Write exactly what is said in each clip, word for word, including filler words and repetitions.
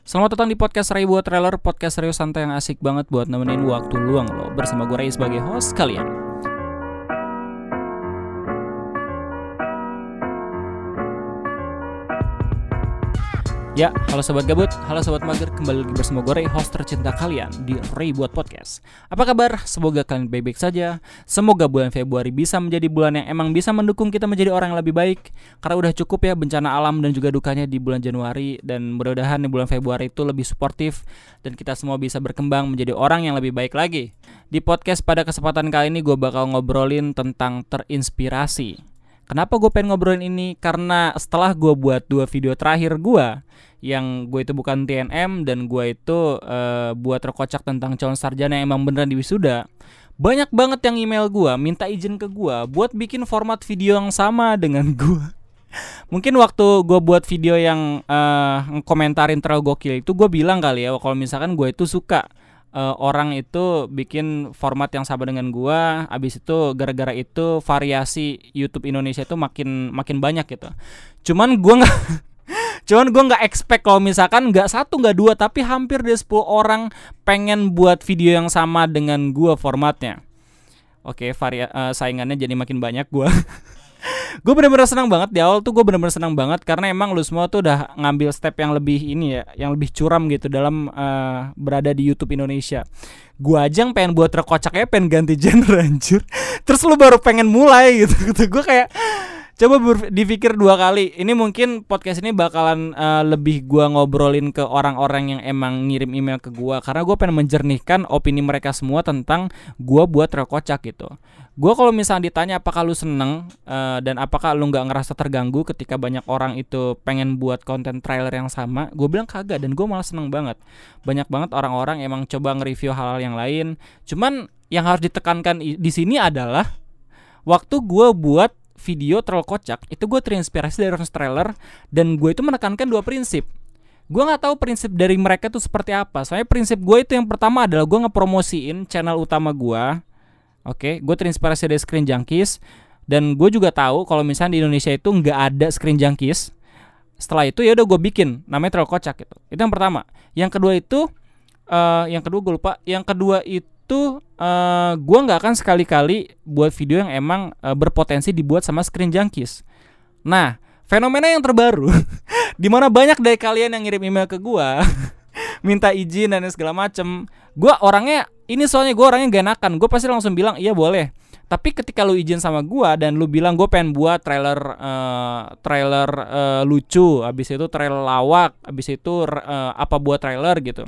Selamat datang di podcast Ray buat trailer, podcast serius santai yang asik banget buat nemenin waktu luang lo. Bersama gue Ray sebagai host kalian. Ya, halo sobat gabut, halo sobat mager, kembali lagi bersama gue Ray, host tercinta kalian di Ray buat podcast. Apa kabar? Semoga kalian baik-baik saja. Semoga bulan Februari bisa menjadi bulan yang emang bisa mendukung kita menjadi orang yang lebih baik. Karena udah cukup ya bencana alam dan juga dukanya di bulan Januari. Dan mudah-mudahan di bulan Februari itu lebih suportif dan kita semua bisa berkembang menjadi orang yang lebih baik lagi. Di podcast pada kesempatan kali ini gue bakal ngobrolin tentang terinspirasi. Kenapa gue pengen ngobrolin ini? Karena setelah gue buat dua video terakhir gue, yang gue itu bukan T N M dan gue itu uh, buat terkocak tentang calon sarjana yang emang beneran di wisuda, banyak banget yang email gue, minta izin ke gue buat bikin format video yang sama dengan gue. Mungkin waktu gue buat video yang uh, komentarin terlalu gokil itu, gue bilang kali ya, kalau misalkan gue itu suka Uh, orang itu bikin format yang sama dengan gua, abis itu gara-gara itu variasi YouTube Indonesia itu makin makin banyak gitu. Cuman gua nggak, cuman gua nggak expect kalau misalkan nggak satu nggak dua tapi hampir dari sepuluh orang pengen buat video yang sama dengan gua formatnya. Oke, varia uh, saingannya jadi makin banyak gua. Gue bener-bener senang banget di awal tuh, gue bener-bener senang banget karena emang lu semua tuh udah ngambil step yang lebih ini ya, yang lebih curam gitu dalam uh, berada di YouTube Indonesia. Gue aja yang pengen buat terkocak ya, pengen ganti genre anjir. Terus lu baru pengen mulai gitu, gitu. Gue kayak coba ber- dipikir dua kali. Ini mungkin podcast ini bakalan uh, lebih gue ngobrolin ke orang-orang yang emang ngirim email ke gue, karena gue pengen menjernihkan opini mereka semua tentang gue buat terkocak gitu. Gue kalau misalnya ditanya apakah lu seneng uh, dan apakah lu gak ngerasa terganggu ketika banyak orang itu pengen buat konten trailer yang sama, gue bilang kagak, dan gue malah seneng banget. Banyak banget orang-orang emang coba nge-review hal-hal yang lain. Cuman yang harus ditekankan di sini adalah waktu gue buat video terlalu kocak, itu gue terinspirasi dari Rons Trailer, dan gue itu menekankan dua prinsip. Gue nggak tahu prinsip dari mereka tuh seperti apa. Soalnya prinsip gue itu yang pertama adalah gue ngepromosiin channel utama gue. Oke, gue terinspirasi dari Screen Junkies, dan gue juga tahu kalau misalnya di Indonesia itu nggak ada Screen Junkies. Setelah itu ya udah gue bikin, namanya terlalu kocak gitu. Itu yang pertama. Yang kedua itu, uh, yang kedua gue lupa. Yang kedua itu Itu uh, gue gak akan sekali-kali buat video yang emang uh, berpotensi dibuat sama Screen Junkies. Nah, fenomena yang terbaru dimana banyak dari kalian yang ngirim email ke gue minta izin dan segala macem. Gue orangnya, ini soalnya gue orangnya gak enakan, gue pasti langsung bilang iya boleh. Tapi ketika lu izin sama gue dan lu bilang gue pengen buat trailer uh, trailer uh, lucu, abis itu trailer lawak, abis itu uh, apa buat trailer gitu,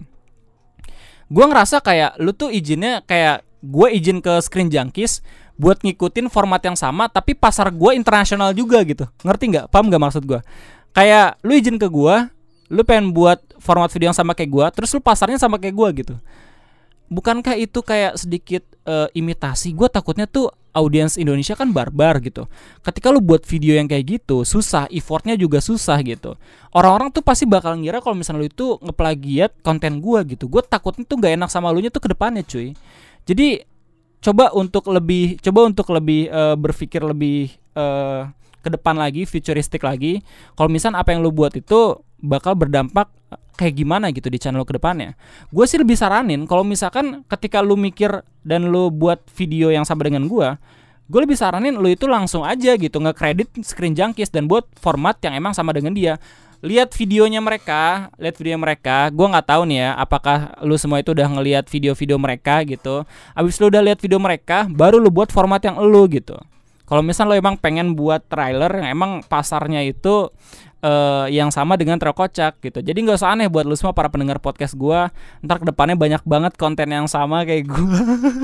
gue ngerasa kayak lu tuh izinnya kayak gue izin ke Screen Junkies buat ngikutin format yang sama, tapi pasar gue internasional juga gitu. Ngerti nggak? Paham nggak maksud gue? Kayak lu izin ke gue, lu pengen buat format video yang sama kayak gue, terus lu pasarnya sama kayak gue gitu. Bukankah itu kayak sedikit uh, imitasi? Gue takutnya tuh audiens Indonesia kan barbar gitu. Ketika lu buat video yang kayak gitu, susah, effortnya juga susah gitu. Orang-orang tuh pasti bakal ngira kalau misalnya lu itu ngeplagiat konten gua gitu. Gue takutnya tuh gak enak sama lu nya tuh ke depannya cuy. Jadi coba untuk lebih coba untuk lebih uh, berpikir lebih uh, ke depan lagi, futuristik lagi. Kalau misalnya apa yang lu buat itu bakal berdampak kayak gimana gitu di channel ke depannya. Gue sih lebih saranin kalau misalkan ketika lu mikir dan lu buat video yang sama dengan gue, gue lebih saranin lu itu langsung aja gitu nge-credit Screen Junkies dan buat format yang emang sama dengan dia. Lihat videonya mereka, lihat video mereka. Gue nggak tahu nih ya, apakah lu semua itu udah ngelihat video-video mereka gitu. Abis lu udah lihat video mereka, baru lu buat format yang lu gitu. Kalau misalnya lu emang pengen buat trailer yang emang pasarnya itu Uh, yang sama dengan terkocak gitu. Jadi gak usah aneh buat lu semua para pendengar podcast gue. Ntar kedepannya banyak banget konten yang sama kayak gue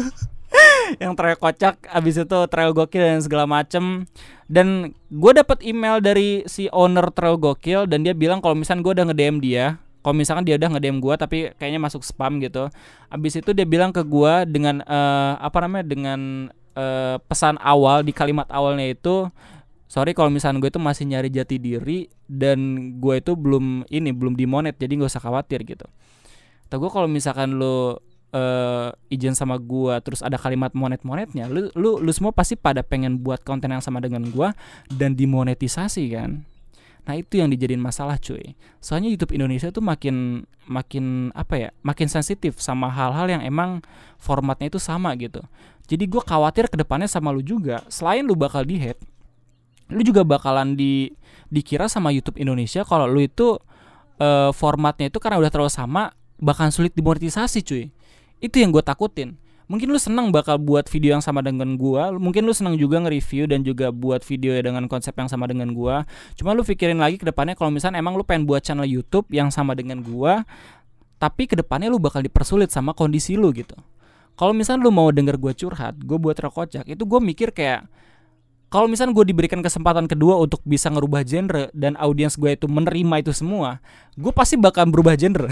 yang terkocak, abis itu trail gokil dan segala macem. Dan gue dapet email dari si owner trail gokil, dan dia bilang kalau misalnya gue udah nge-D M dia, kalau misalkan dia udah nge-D M gue tapi kayaknya masuk spam gitu. Abis itu dia bilang ke gue dengan uh, apa namanya dengan uh, pesan awal di kalimat awalnya itu, sorry kalau misalnya gue itu masih nyari jati diri dan gue itu belum ini belum dimonet, jadi gak usah khawatir gitu. Atau gue kalau misalkan lu uh, izin sama gue terus ada kalimat monet-monetnya, lu, lu lu semua pasti pada pengen buat konten yang sama dengan gue dan dimonetisasi kan. Nah itu yang dijadiin masalah cuy. Soalnya YouTube Indonesia tuh makin makin apa ya, makin sensitif sama hal-hal yang emang formatnya itu sama gitu. Jadi gue khawatir kedepannya sama lu juga. Selain lu bakal di-hack, lu juga bakalan di dikira sama YouTube Indonesia kalau lu itu uh, formatnya itu karena udah terlalu sama, bakalan sulit dimonetisasi cuy. Itu yang gue takutin. Mungkin lu senang bakal buat video yang sama dengan gua, mungkin lu senang juga nge-review dan juga buat video ya dengan konsep yang sama dengan gua. Cuma lu pikirin lagi ke depannya kalau misalnya emang lu pengen buat channel YouTube yang sama dengan gua, tapi ke depannya lu bakal dipersulit sama kondisi lu gitu. Kalau misalnya lu mau denger gua curhat, gua buat rekocak, itu gua mikir kayak kalau misalnya gue diberikan kesempatan kedua untuk bisa ngerubah genre dan audiens gue itu menerima itu semua, gue pasti bakal berubah genre.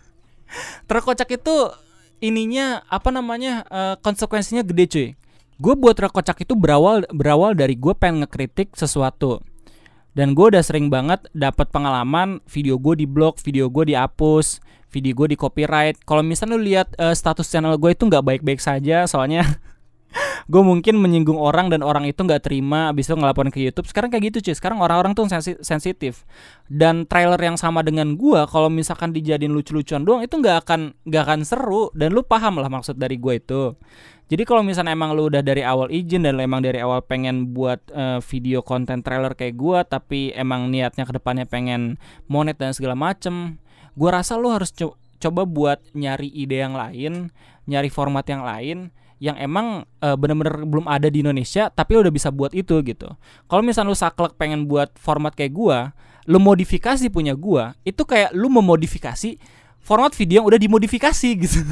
Terkocak itu ininya apa namanya uh, konsekuensinya gede cuy. Gue buat rekocak itu berawal berawal dari gue pengen ngekritik sesuatu, dan gue udah sering banget dapat pengalaman video gue di blok, video gue dihapus, video gue di copyright. Kalau misalnya lu lihat uh, status channel gue itu nggak baik-baik saja, soalnya gue mungkin menyinggung orang dan orang itu nggak terima, abis itu ngelaporin ke YouTube. Sekarang kayak gitu cuy. Sekarang orang-orang tuh sensi- sensitif. Dan trailer yang sama dengan gue, kalau misalkan dijadiin lucu-lucuan doang, itu nggak akan nggak akan seru. Dan lu paham lah maksud dari gue itu. Jadi kalau misalnya emang lu udah dari awal izin dan lu emang dari awal pengen buat uh, video konten trailer kayak gue, tapi emang niatnya kedepannya pengen monet dan segala macem, gue rasa lu harus co- coba buat nyari ide yang lain, nyari format yang lain yang emang uh, bener-bener belum ada di Indonesia, tapi lo udah bisa buat itu gitu. Kalau misalnya lo saklek pengen buat format kayak gua, lo modifikasi punya gua, itu kayak lo memodifikasi format video yang udah dimodifikasi gitu.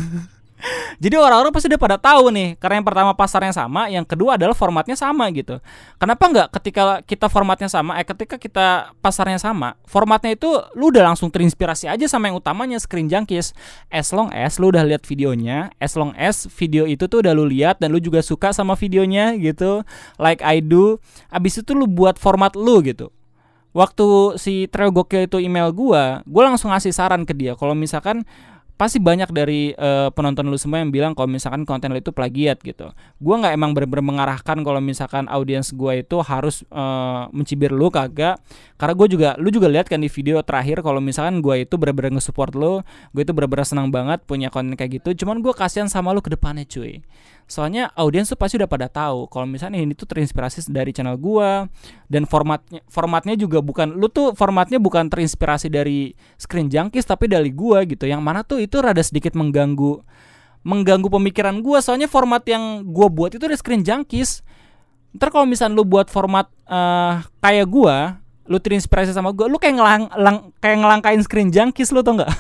Jadi orang-orang pasti udah pada tahu nih, karena yang pertama pasarnya sama, yang kedua adalah formatnya sama gitu. Kenapa nggak ketika kita formatnya sama, eh ketika kita pasarnya sama, formatnya itu lu udah langsung terinspirasi aja sama yang utamanya, Screen Junkies. As long as lu udah lihat videonya, as long as video itu tuh udah lu lihat dan lu juga suka sama videonya gitu, like I do. Abis itu lu buat format lu gitu. Waktu si Treo Gokil itu email gua, gua langsung ngasih saran ke dia kalau misalkan pasti banyak dari uh, penonton lu semua yang bilang kalau misalkan konten lu itu plagiat gitu. Gua nggak emang bener-bener mengarahkan kalau misalkan audiens gua itu harus uh, mencibir lu, kagak. Karena gue juga, lu juga lihat kan di video terakhir kalau misalkan gua itu bener-bener nge-support lu, gue itu bener-bener senang banget punya konten kayak gitu. Cuman gua kasihan sama lu ke depannya cuy. Soalnya audiens tuh pasti udah pada tahu kalau misalnya ini tuh terinspirasi dari channel gua, dan formatnya formatnya juga bukan, lu tuh formatnya bukan terinspirasi dari Screen Junkies tapi dari gua gitu. Yang mana tuh itu rada sedikit mengganggu mengganggu pemikiran gua, soalnya format yang gua buat itu dari Screen Junkies. Ntar kalau misalnya lu buat format uh, kayak gua, lu terinspirasi sama gua, lu kayak ngelang, lang, kayak ngelangkain Screen Junkies, lu tau nggak?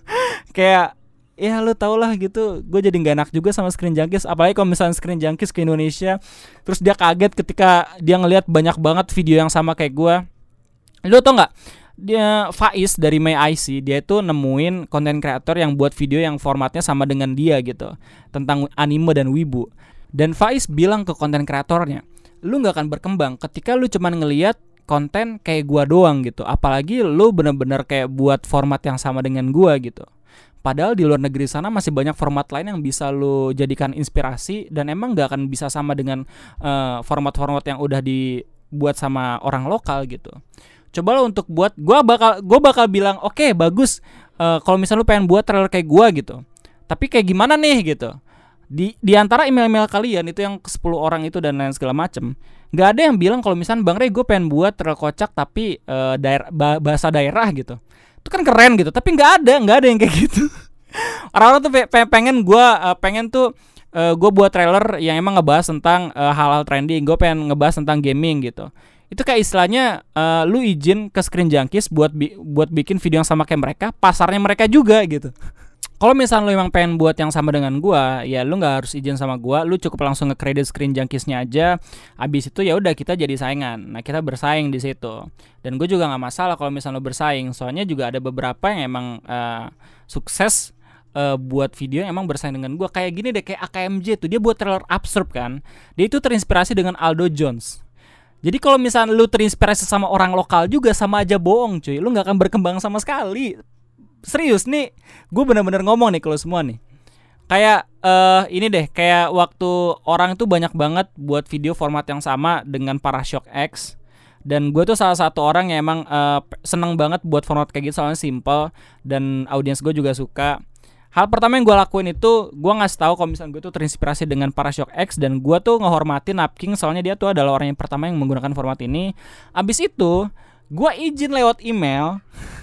Kayak ya lu tau lah gitu. Gue jadi gak enak juga sama Screen Junkies. Apalagi kalau misalnya Screen Junkies ke Indonesia, terus dia kaget ketika dia ngelihat banyak banget video yang sama kayak gue. Lu tau gak, dia Faiz dari May I C, dia itu nemuin konten kreator yang buat video yang formatnya sama dengan dia gitu, tentang anime dan wibu. Dan Faiz bilang ke konten kreatornya, lu gak akan berkembang ketika lu cuman ngelihat konten kayak gua doang gitu. Apalagi lu bener-bener kayak buat format yang sama dengan gua gitu. Padahal di luar negeri sana masih banyak format lain yang bisa lu jadikan inspirasi, dan emang gak akan bisa sama dengan uh, format-format yang udah dibuat sama orang lokal gitu. Coba lo untuk buat, gue bakal gue bakal bilang oke okay, bagus uh, kalau misalnya lu pengen buat trailer kayak gue gitu. Tapi kayak gimana nih gitu. Di di antara email-email kalian itu yang ke sepuluh orang itu dan lain segala macem, nggak ada yang bilang kalau misalnya Bang Rey gue pengen buat trailer kocak tapi uh, daer- bahasa daerah gitu. Itu kan keren gitu, tapi nggak ada nggak ada yang kayak gitu. Orang-orang tuh pe- pengen gue uh, pengen tuh uh, gue buat trailer yang emang ngebahas tentang uh, hal-hal trending. Gue pengen ngebahas tentang gaming gitu. Itu kayak istilahnya uh, lu izin ke Screen Junkies buat bi- buat bikin video yang sama kayak mereka, pasarnya mereka juga gitu. Kalau misalnya lu emang pengen buat yang sama dengan gua, ya lu nggak harus izin sama gua, lu cukup langsung nge-credit Screen Junkies-nya aja. Abis itu ya udah kita jadi saingan. Nah, kita bersaing di situ. Dan gue juga nggak masalah kalau misalnya lu bersaing. Soalnya juga ada beberapa yang emang uh, sukses uh, buat video yang emang bersaing dengan gua. Kayak gini deh, kayak A K M J tuh, dia buat trailer Absurd kan. Dia itu terinspirasi dengan Aldo Jones. Jadi kalau misalnya lu terinspirasi sama orang lokal juga, sama aja bohong cuy. Lu nggak akan berkembang sama sekali. Serius nih, gue bener-bener ngomong nih kalau semua nih. Kayak uh, ini deh, kayak waktu orang itu banyak banget buat video format yang sama dengan Parashock X, Dan gue tuh salah satu orang yang emang uh, seneng banget buat format kayak gitu, soalnya simple dan audiens gue juga suka. Hal pertama yang gue lakuin itu gue ngasih tahu kalau misalnya gue tuh terinspirasi dengan Parashock X, dan gue tuh ngehormatin Napking soalnya dia tuh adalah orang yang pertama yang menggunakan format ini. Abis itu gue izin lewat email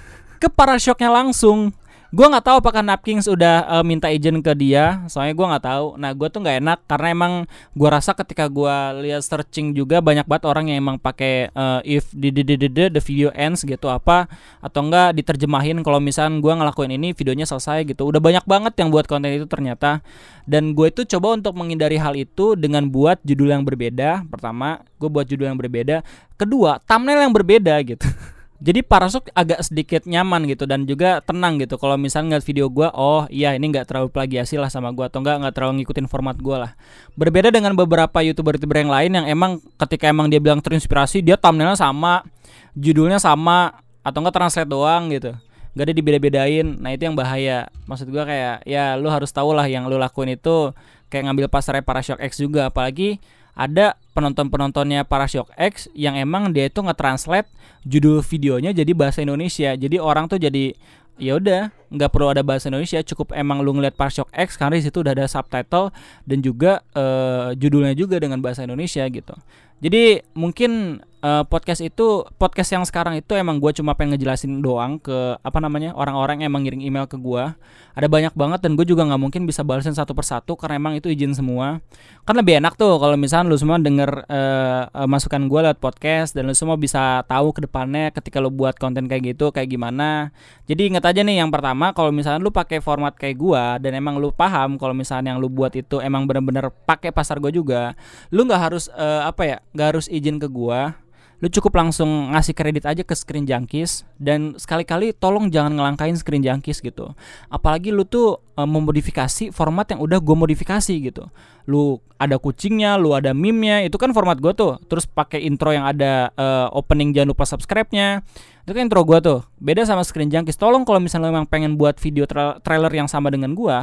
ke Parashocknya langsung. Gue nggak tahu apakah Napkins udah uh, minta izin ke dia, soalnya gue nggak tahu. Nah gue tuh nggak enak karena emang gue rasa ketika gue lihat searching juga banyak banget orang yang emang pakai uh, if the, the, the, the, the video ends gitu apa, atau enggak diterjemahin kalau misalnya gue ngelakuin ini videonya selesai gitu. Udah banyak banget yang buat konten itu ternyata. Dan gue itu coba untuk menghindari hal itu dengan buat judul yang berbeda. Pertama gue buat judul yang berbeda, kedua thumbnail yang berbeda gitu. Jadi Parashock agak sedikit nyaman gitu dan juga tenang gitu. Kalau misalnya ngeliat video gue, oh iya ini nggak terlalu plagiasi lah sama gue, atau nggak nggak terlalu ngikutin format gue lah. Berbeda dengan beberapa youtuber-youtuber yang lain yang emang ketika emang dia bilang terinspirasi, dia thumbnailnya sama, judulnya sama, atau nggak translate doang gitu. Gak ada dibeda-bedain. Nah itu yang bahaya. Maksud gue kayak ya lu harus tahu lah yang lu lakuin itu kayak ngambil pasarnya Parashock X juga. Apalagi ada penonton-penontonnya Parashock X yang emang dia itu nge-translate judul videonya jadi bahasa Indonesia. Jadi orang tuh jadi ya udah nggak perlu ada bahasa Indonesia, cukup emang lu ngeliat Parashock X karena di situ udah ada subtitle dan juga uh, judulnya juga dengan bahasa Indonesia gitu. Jadi mungkin uh, podcast itu podcast yang sekarang itu emang gue cuma pengen ngejelasin doang ke apa namanya orang-orang yang emang ngirim email ke gue. Ada banyak banget dan gue juga nggak mungkin bisa balesin satu persatu karena emang itu izin semua. Kan lebih enak tuh kalau misalnya lu semua denger uh, uh, masukan gue lewat podcast dan lu semua bisa tahu ke depannya ketika lu buat konten kayak gitu kayak gimana. Jadi ingat aja nih, yang pertama kalau misalnya lu pakai format kayak gue dan emang lu paham kalau misalnya yang lu buat itu emang bener-bener pakai pasar gue juga, lu nggak harus uh, apa ya nggak harus izin ke gua, lu cukup langsung ngasih kredit aja ke Screen Junkies. Dan sekali-kali tolong jangan ngelangkain Screen Junkies gitu. Apalagi lu tuh e, memodifikasi format yang udah gua modifikasi gitu. Lu ada kucingnya, lu ada meme-nya, itu kan format gua tuh. Terus pakai intro yang ada e, opening jangan lupa subscribe-nya. Itu kan intro gua tuh. Beda sama Screen Junkies. Tolong kalau misalnya lu memang pengen buat video tra- trailer yang sama dengan gua,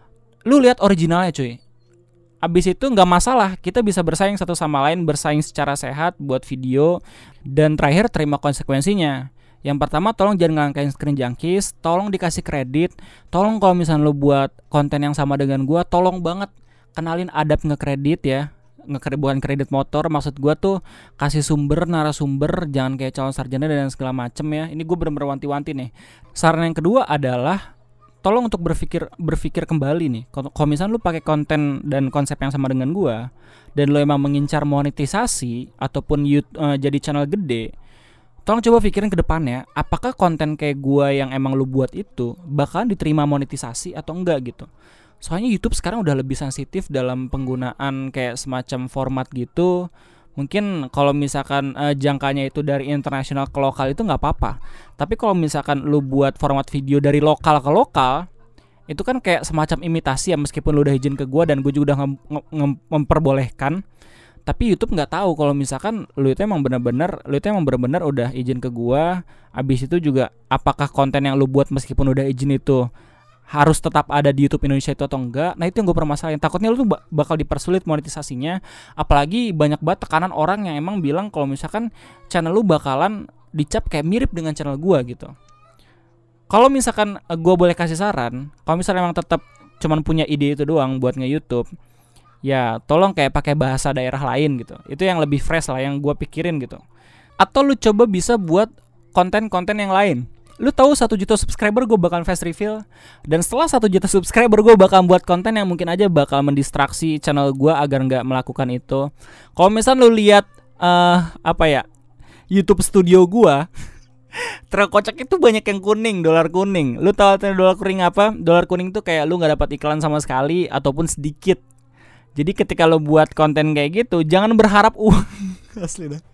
lu lihat originalnya cuy. Abis itu gak masalah, kita bisa bersaing satu sama lain, bersaing secara sehat buat video. Dan terakhir terima konsekuensinya. Yang pertama tolong jangan ngelangkain Screen Junkies, tolong dikasih kredit. Tolong kalau misalnya lu buat konten yang sama dengan gua, tolong banget kenalin adab ngekredit ya. Ngekredit bukan kredit motor, maksud gua tuh kasih sumber, narasumber, jangan kayak calon sarjana dan segala macem ya. Ini gua bener-bener wanti-wanti nih. Saran yang kedua adalah tolong untuk berpikir berpikir kembali nih. Kalau misalnya lu pakai konten dan konsep yang sama dengan gua dan lu emang mengincar monetisasi ataupun YouTube, uh, jadi channel gede, tolong coba pikirin ke depannya, apakah konten kayak gua yang emang lu buat itu bakalan diterima monetisasi atau enggak gitu. Soalnya YouTube sekarang udah lebih sensitif dalam penggunaan kayak semacam format gitu. Mungkin kalau misalkan uh, jangkanya itu dari internasional ke lokal itu nggak apa-apa. Tapi kalau misalkan lu buat format video dari lokal ke lokal, itu kan kayak semacam imitasi ya, meskipun lu udah izin ke gua dan gua juga udah nge- nge- memperbolehkan. Tapi YouTube nggak tahu kalau misalkan lu itu emang benar-benar, lu itu emang benar-benar udah izin ke gua. Abis itu juga apakah konten yang lu buat meskipun udah izin itu harus tetap ada di YouTube Indonesia itu atau enggak. Nah itu yang gue permasalahin. Takutnya lu tuh bakal dipersulit monetisasinya. Apalagi banyak banget tekanan orang yang emang bilang kalau misalkan channel lu bakalan dicap kayak mirip dengan channel gue gitu. Kalau misalkan gue boleh kasih saran, kalau misalnya emang tetap cuman punya ide itu doang buat nge-YouTube, ya tolong kayak pakai bahasa daerah lain gitu. Itu yang lebih fresh lah, yang gue pikirin gitu. Atau lu coba bisa buat konten-konten yang lain. Lu tahu satu juta subscriber gue bakal fast reveal. Dan setelah satu juta subscriber gue bakal buat konten yang mungkin aja bakal mendistraksi channel gue agar gak melakukan itu. Kalau misalnya lu lihat uh, apa ya YouTube studio gue terkocak itu banyak yang kuning, dolar kuning. Lu tahu artinya dolar kuning apa? Dolar kuning tuh kayak lu gak dapat iklan sama sekali ataupun sedikit. Jadi ketika lu buat konten kayak gitu, jangan berharap uang. Asli dah.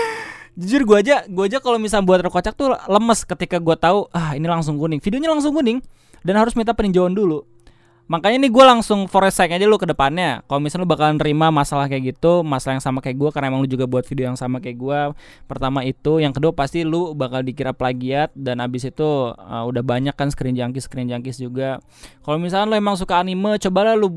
Jujur gue aja, gue aja kalau misalnya buat terkocak tuh lemes ketika gue tahu ah ini langsung kuning, videonya langsung kuning dan harus minta peninjauan dulu. Makanya nih gue langsung forecast aja lu ke depannya. Kalau misalnya lu bakalan nerima masalah kayak gitu, masalah yang sama kayak gue karena emang lu juga buat video yang sama kayak gue. Pertama itu, yang kedua pasti lu bakal dikira plagiat dan abis itu uh, udah banyak kan Screen Junkies Screen Junkies juga. Kalau misalnya lu emang suka anime, cobalah lu buat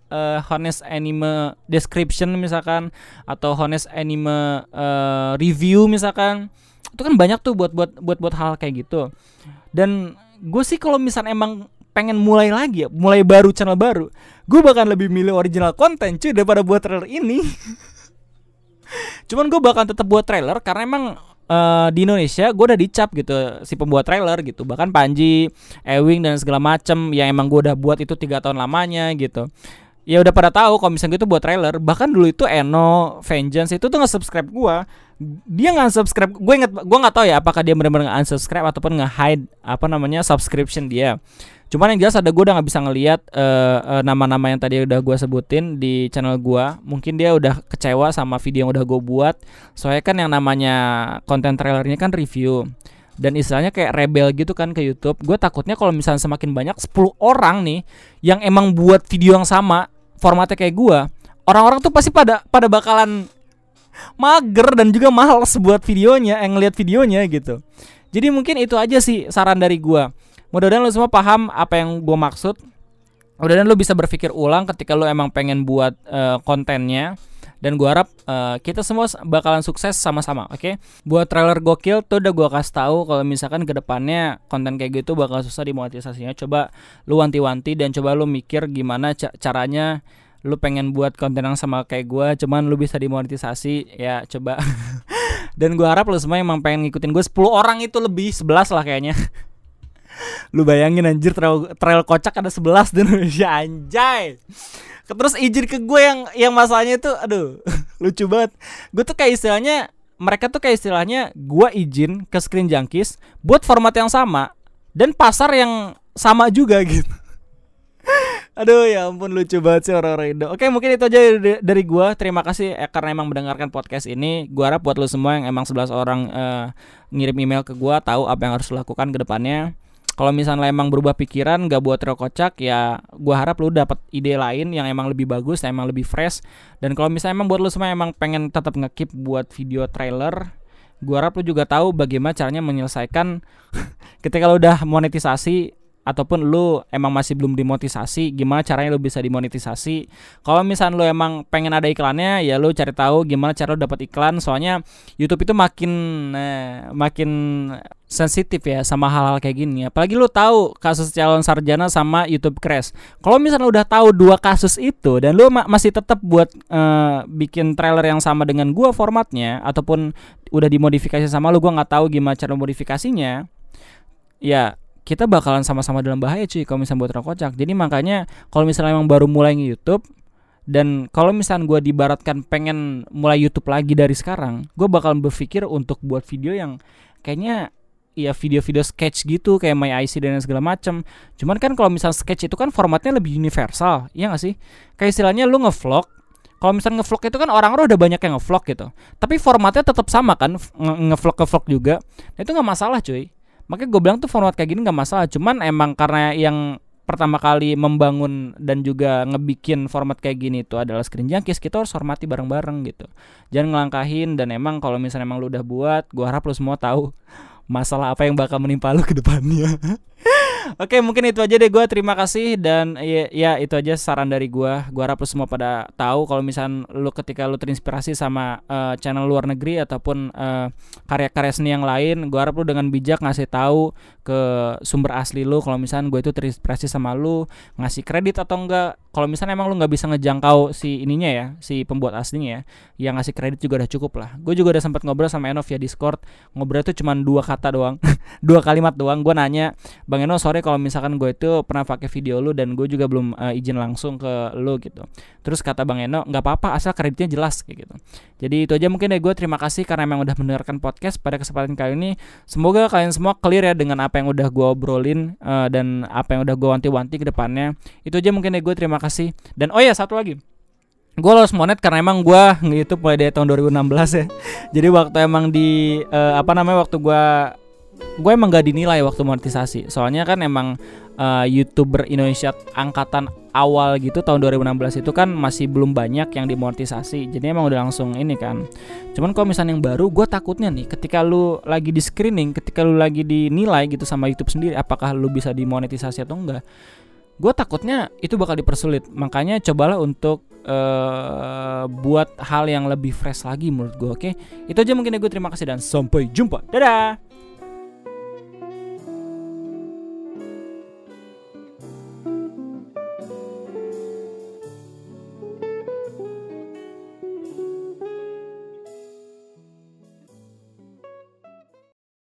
uh, honest anime description misalkan, atau honest anime uh, review misalkan. Itu kan banyak tuh buat buat buat buat hal kayak gitu. Dan gue sih kalau misalnya emang pengen mulai lagi ya, mulai baru, channel baru, gue bakal lebih milih original content cuy daripada buat trailer ini. Cuman gue bakal tetap buat trailer karena emang uh, di Indonesia gue udah dicap gitu si pembuat trailer gitu. Bahkan Panji, Ewing dan segala macem yang emang gue udah buat itu tiga tahun lamanya gitu. Ya udah pada tahu kalau misalnya gitu buat trailer. Bahkan dulu itu Eno, Vengeance itu tuh nge-subscribe gue. Dia nge-subscribe, gue inget, gue nggak tahu ya apakah dia benar-benar nge-unsubscribe ataupun nge-hide apa namanya subscription dia. Cuman yang jelas ada gue udah nggak bisa ngelihat uh, uh, nama-nama yang tadi udah gue sebutin di channel gue. Mungkin dia udah kecewa sama video yang udah gue buat. Soalnya kan yang namanya konten trailernya kan review. Dan istilahnya kayak rebel gitu kan ke YouTube. Gue takutnya kalau misalnya semakin banyak sepuluh orang nih yang emang buat video yang sama, formatnya kayak gue, orang-orang tuh pasti pada pada bakalan mager dan juga males buat videonya, yang ngeliat videonya gitu. Jadi mungkin itu aja sih saran dari gue. Mudah-mudahan lo semua paham apa yang gue maksud. Mudah-mudahan lo bisa berpikir ulang ketika lo emang pengen buat uh, kontennya. Dan gue harap uh, kita semua bakalan sukses sama-sama, oke? Okay? Buat trailer gokil tuh udah gue kasih tahu kalau misalkan kedepannya konten kayak gitu bakal susah dimonetisasinya. Coba lu wanti-wanti dan coba lu mikir gimana ca- caranya lu pengen buat konten yang sama kayak gue, cuman lu bisa dimonetisasi, ya coba. Dan gue harap lu semua emang pengen ngikutin gue. Sepuluh orang itu lebih, sebelas lah kayaknya. Lu bayangin anjir, trail, trail kocak ada sebelas di Indonesia, anjay. Terus izin ke gue yang yang masalahnya itu aduh lucu banget. Gue tuh kayak istilahnya, mereka tuh kayak istilahnya gue izin ke Screen Junkies buat format yang sama dan pasar yang sama juga gitu. Aduh ya ampun, lucu banget sih orang-orang Indo. Oke, mungkin itu aja dari, dari gue. Terima kasih eh, karena emang mendengarkan podcast ini. Gue harap buat lu semua yang emang sebelas orang uh, ngirim email ke gue tahu apa yang harus lu lakukan ke depannya. Kalau misalnya emang berubah pikiran gak buat trail kocak, ya gue harap lu dapat ide lain yang emang lebih bagus, yang emang lebih fresh. Dan kalau misalnya emang buat lu semua emang pengen tetap nge-keep buat video trailer, gue harap lu juga tahu bagaimana caranya menyelesaikan ketika lu udah monetisasi ataupun lu emang masih belum dimonetisasi, gimana caranya lu bisa dimonetisasi. Kalau misalnya lu emang pengen ada iklannya, ya lu cari tahu gimana cara lu dapat iklan. Soalnya YouTube itu makin eh, makin sensitif ya sama hal-hal kayak gini. Apalagi lu tahu kasus calon sarjana sama YouTube Crash. Kalau misalnya lu udah tahu dua kasus itu dan lu ma- masih tetap buat uh, bikin trailer yang sama dengan gua formatnya ataupun udah dimodifikasi sama lu, gua nggak tahu gimana cara modifikasinya, ya kita bakalan sama-sama dalam bahaya cuy kalau misalnya buat trail kocak. Jadi makanya kalau misalnya emang baru mulai nge-YouTube, dan kalau misalnya gue dibaratkan pengen mulai YouTube lagi dari sekarang, gue bakalan berpikir untuk buat video yang kayaknya ya video-video sketch gitu kayak My I C dan segala macam. Cuman kan kalau misalnya sketch itu kan formatnya lebih universal, iya nggak sih? Kayak istilahnya lu nge-vlog. Kalau misalnya nge-vlog itu kan orang-orang udah banyak yang nge-vlog gitu, tapi formatnya tetap sama kan, nge-vlog ke vlog juga. Nah, itu nggak masalah cuy. Makanya gue bilang tuh format kayak gini gak masalah. Cuman emang karena yang pertama kali membangun dan juga ngebikin format kayak gini itu adalah Screen Junkies, kita harus hormati bareng-bareng gitu. Jangan ngelangkahin. Dan emang kalau misalnya emang lu udah buat, gue harap lu semua tahu masalah apa yang bakal menimpa lu ke depannya. Oke, mungkin itu aja deh gue. Terima kasih. Dan ya, ya itu aja saran dari gue. Gue harap lu semua pada tahu kalau misalnya lu ketika lu terinspirasi sama uh, channel luar negeri ataupun uh, karya-karya seni yang lain, gue harap lu dengan bijak ngasih tahu ke sumber asli lu kalau misalnya gue itu terinspirasi sama lu, ngasih kredit atau enggak. Kalau misalnya emang lu nggak bisa ngejangkau si ininya ya, si pembuat aslinya ya, yang ngasih kredit juga udah cukup lah. Gue juga udah sempat ngobrol sama Eno via Discord. Ngobrol itu cuma dua kata doang, dua kalimat doang. Gue nanya, Bang Eno, sorry kalau misalkan gue itu pernah pakai video lu dan gue juga belum uh, izin langsung ke lu gitu. Terus kata Bang Eno, nggak apa-apa asal kreditnya jelas kayak gitu. Jadi itu aja mungkin deh gue. Terima kasih karena emang udah mendengarkan podcast pada kesempatan kali ini. Semoga kalian semua clear ya dengan apa yang udah gue obrolin uh, dan apa yang udah gue wanti-wanti ke depannya. Itu aja mungkin deh gue. Terima kasih. Dan oh ya satu lagi, gue lolos monet karena emang gue nge-YouTube mulai dari tahun dua ribu enam belas ya. Jadi waktu emang di uh, apa namanya waktu gue gue emang gak dinilai waktu monetisasi. Soalnya kan emang uh, YouTuber Indonesia angkatan awal gitu tahun dua ribu enam belas itu kan masih belum banyak yang dimonetisasi. Jadi emang udah langsung ini kan. Cuman kalau misalnya yang baru, gue takutnya nih ketika lu lagi di screening, ketika lu lagi dinilai gitu sama YouTube sendiri, apakah lu bisa dimonetisasi atau enggak. gue takutnya itu bakal dipersulit. Makanya cobalah untuk uh, buat hal yang lebih fresh lagi menurut gue. Oke, itu aja mungkin ya gue. Terima kasih dan sampai jumpa. Dadah.